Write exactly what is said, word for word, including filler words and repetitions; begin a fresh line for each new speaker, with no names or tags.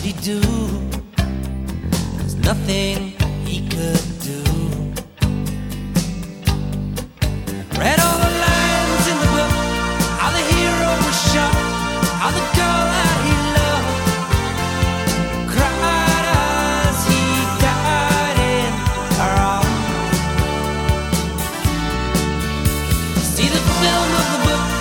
he do? There's nothing he could do. Read all the lines in the book, how the hero was shot, how the girl that he loved cried as he died in her arms. See the film of the book,